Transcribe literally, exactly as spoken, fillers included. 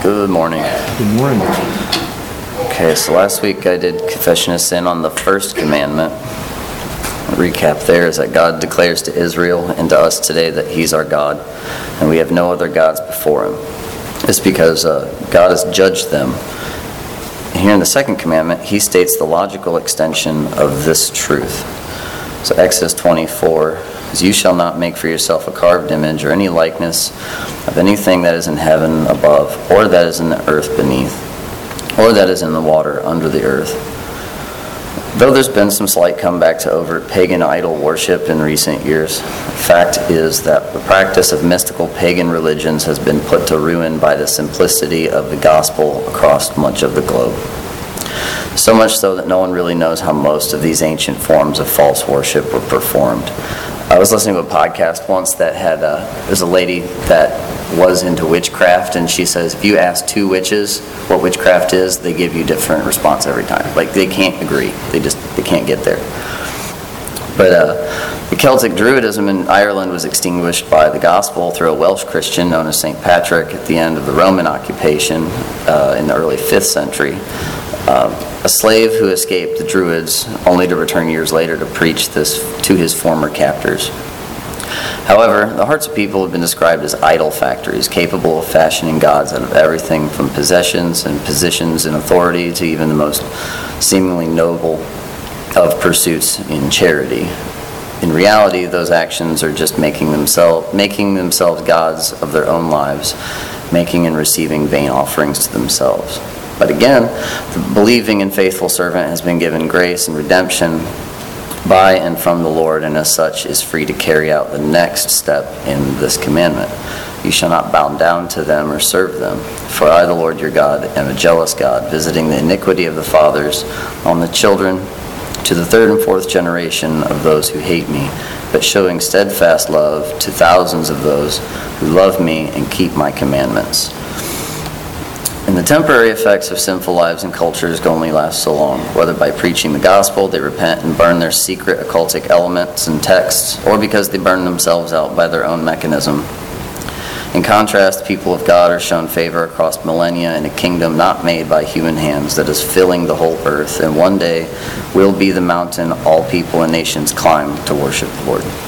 Good morning. Good morning. Okay, so last week I did confession of sin on the first commandment. A recap there is that God declares to Israel and to us today that He's our God, and we have no other gods before Him. It's because uh, God has judged them. And here in the second commandment, He states the logical extension of this truth. So Exodus twenty-four is, "You shall not make for yourself a carved image or any likeness of anything that is in heaven above, or that is in the earth beneath, or that is in the water under the earth." Though there's been some slight comeback to overt pagan idol worship in recent years, the fact is that the practice of mystical pagan religions has been put to ruin by the simplicity of the gospel across much of the globe. So much so that no one really knows how most of these ancient forms of false worship were performed. I was listening to a podcast once that had, uh, there's a lady that was into witchcraft, and she says if you ask two witches what witchcraft is, they give you a different response every time. Like, they can't agree. They just, they can't get there. But uh, the Celtic Druidism in Ireland was extinguished by the gospel through a Welsh Christian known as Saint Patrick at the end of the Roman occupation uh, in the early fifth century. Uh, a slave who escaped the Druids, only to return years later to preach this to his former captors. However, the hearts of people have been described as idol factories, capable of fashioning gods out of everything from possessions and positions in authority to even the most seemingly noble of pursuits in charity. In reality, those actions are just making themselves making themselves gods of their own lives, making and receiving vain offerings to themselves. But again, the believing and faithful servant has been given grace and redemption by and from the Lord, and as such is free to carry out the next step in this commandment. You shall not bow down to them or serve them. For I, the Lord your God, am a jealous God, visiting the iniquity of the fathers on the children to the third and fourth generation of those who hate me, but showing steadfast love to thousands of those who love me and keep my commandments." And the temporary effects of sinful lives and cultures can only last so long. Whether by preaching the gospel, they repent and burn their secret occultic elements and texts, or because they burn themselves out by their own mechanism. In contrast, the people of God are shown favor across millennia in a kingdom not made by human hands that is filling the whole earth, and one day will be the mountain all people and nations climb to worship the Lord.